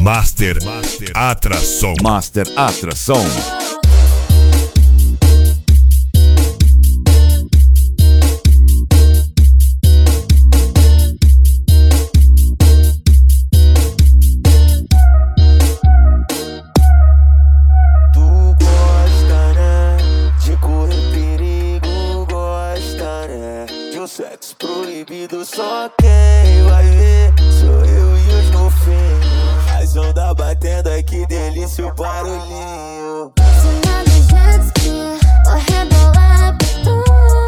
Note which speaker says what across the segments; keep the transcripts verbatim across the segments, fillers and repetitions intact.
Speaker 1: Master Atração.
Speaker 2: Master Atração.
Speaker 3: Sexo proibido, só quem vai ver sou eu e os golfinhos. As ondas batendo, ai que delícia o barulhinho.
Speaker 4: Cima do jet ski, vou rebolar pra tu.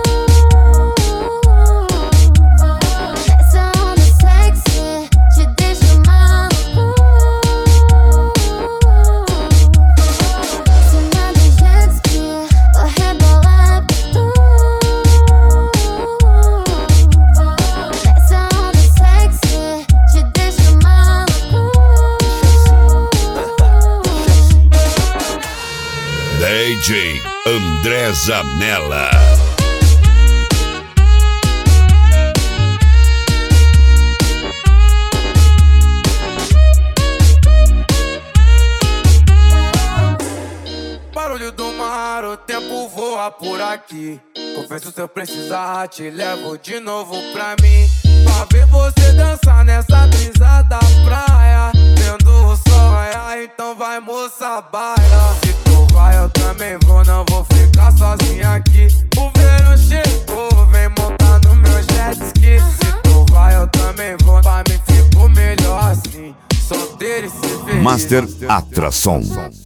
Speaker 4: Essa onda sexy te deixa maluco. Cima do jet ski, vou rebolar pra tu.
Speaker 1: D J André Zanella.
Speaker 5: Barulho do mar, o tempo voa por aqui. Confesso, se eu precisar, te levo de novo pra mim. Pra ver você dançar nessa brisa da praia, vendo o sol raiar, então vai, moça, baila. Se tu vai, eu também vou, não vou ficar sozinho aqui. O verão chegou, vem montar no meu jet ski. Se tu vai, eu também vou, pra mim ficou melhor assim, solteiro e se feliz.
Speaker 2: Master Atração.